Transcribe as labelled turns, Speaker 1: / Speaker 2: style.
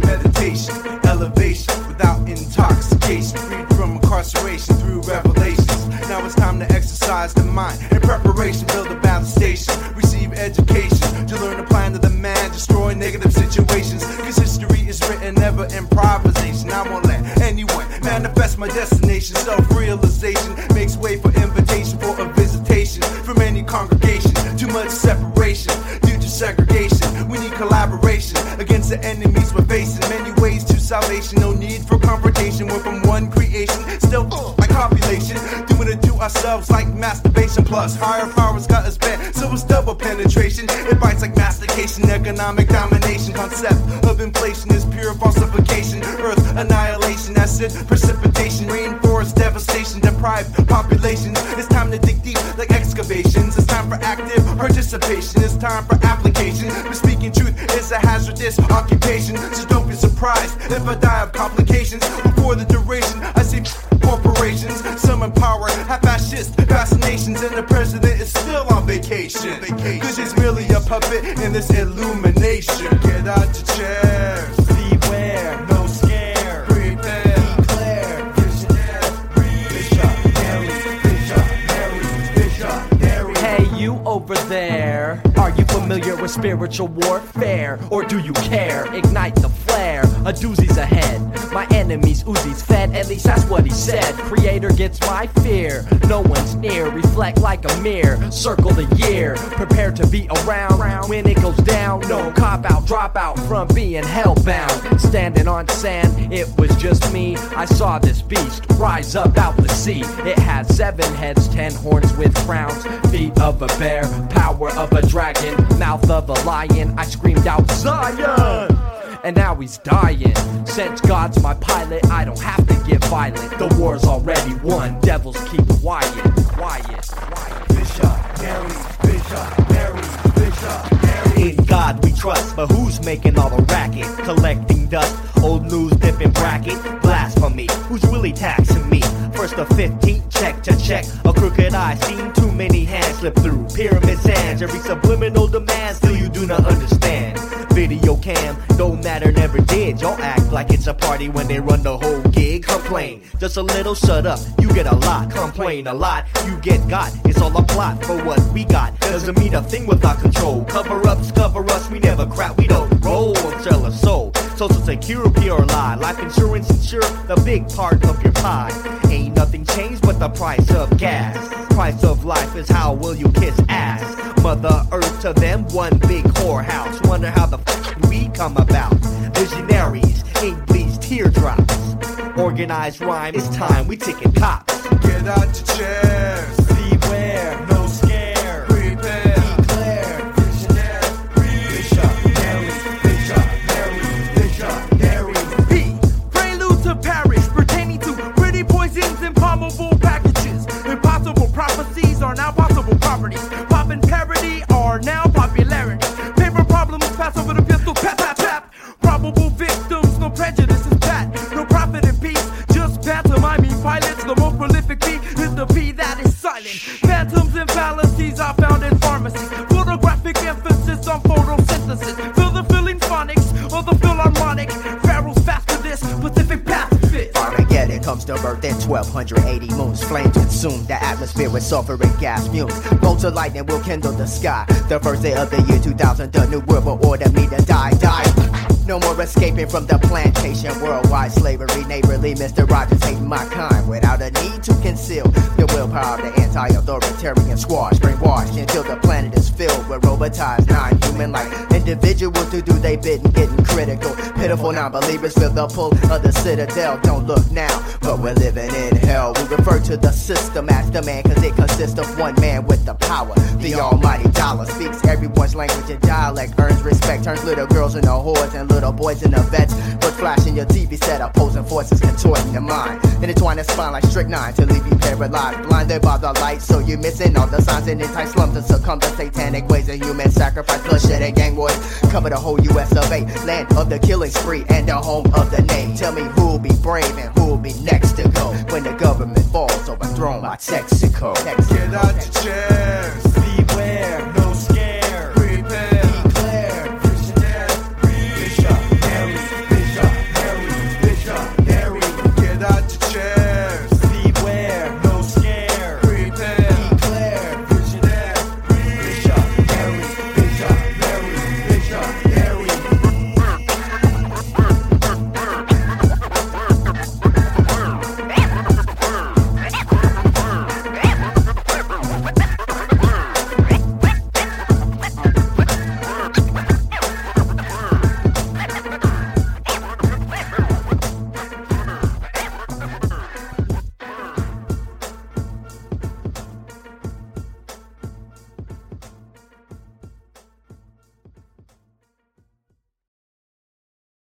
Speaker 1: meditation, elevation without intoxication, freed from incarceration through revelations. Now it's time to exercise the mind. In preparation, build a battle station, receive education to learn the plan of the man, destroy negative situations. Cause history is written, never improvisation. I won't let anyone manifest my destination. Self-realization makes way for invitation for a visitation from any congregation. Too much separation due to segregation. We need collaboration against the enemies we're facing. Many ways to salvation, no need for confrontation. We're from one creation, still like copulation. Doing it to ourselves like masturbation. Plus higher powers got us bent, so it's double penetration. It bites like mastication, economic domination. Concept of inflation is pure falsification. Earth annihilation, acid precipitation, rainforest devastation, deprived populations. It's time to dig deep like excavations. It's time for active participation. It's time for application. But speaking truth is a hazardous occupation, so don't be surprised if I die of complications before the duration. I see corporations, some in power, have fascist fascinations, and the president is still on vacation. Cause he's merely a puppet in this illumination. Get out your chairs, beware, no scare, prepare, declare, visionary.
Speaker 2: Hey, you over there, are you familiar with spiritual warfare? Or do you care? Ignite the flare, a doozy's ahead. My enemy's Uzi's fed, at least that's what he said. Creator gets my fear, no one's near. Reflect like a mirror, circle the year. Prepare to be around when it goes down. No cop out, drop out from being hellbound. Standing on sand, it was just me. I saw this beast rise up out the sea. It had 7 heads, 10 horns with crowns, feet of a bear, power of a dragon, mouth of a lion. I screamed out Zion, and now he's dying. Since God's my pilot, I don't have to get violent. The war's already won, devils keep quiet.
Speaker 3: In God we trust, but who's making all the racket? Collecting dust, old news dipping bracket. Blasphemy, who's really taxing me? First of 15, check to check. A crooked eye, seen too many hands slip through pyramid sands. Every subliminal demand, still you do not understand. Video cam, don't matter, never did. Y'all act like it's a party when they run the whole gig. Complain, just a little, shut up, you get a lot. Complain a lot, you get got. It's all a plot for what we got. Doesn't mean a thing without control. Cover-ups, cover us, we never crap, we don't roll or sell a soul. Social security or lie, life insurance insure the big part of your pie. Ain't nothing changed but the price of gas. Price of life is how will you kiss ass. Mother Earth to them, one big whorehouse. Wonder how the we come about. Visionaries, ink bleeds teardrops. Organized rhyme, it's time we ticking cops.
Speaker 1: Get out your chairs, beware, no scare, prepare, declare, visionary.
Speaker 2: Prelude to Paris, pertaining to pretty poisons and palmable packages. Impossible prophecies are now possible properties. Pop and parody are now popularity. Paper problems pass over the pistol, tap, tap, tap. Probable victims, no prejudice is bad. No profit in peace, just pantomiming pilots. The most prolific P is the P that is silent. Phantoms and fallacies are found in pharmacies. Photographic emphasis on photosynthesis. Feel the feeling phonics or the philharmonic. Pharaohs fast to this specific pacifist.
Speaker 4: Armageddon comes to birth in 1280 moons. Flames consume the atmosphere with sulfur and gas fumes. Bolts of lightning will kindle the sky. The first day of the year 2000, the new world will order me to die. No more escaping from the plantation. Worldwide slavery, neighborly Mr. Rogers hating my kind without a need to conceal the willpower of the anti-authoritarian squad. Brainwashed until the planet is filled with robotized, non-human-like individuals who do they bid and getting critical. Pitiful non-believers feel the pull of the citadel. Don't look now, but we're living in hell. We refer to the system as the man, cause it consists of one man with the power. The almighty dollar speaks everyone's language and dialect, earns respect, turns little girls into whores and little boys into vets. But flashing your TV set, opposing forces contorting your mind. Intertwine the spine like strychnine to leave you paralyzed, blinded by the light, so you're missing all the signs and entice slums to succumb to satanic ways of human sacrifice, bloodshed and gang wars. Cover the whole US of A, land of the killing spree and the home of the name. Tell me who'll be brave and who'll be next to go when the government falls overthrown by Texaco.
Speaker 1: Get out your chairs,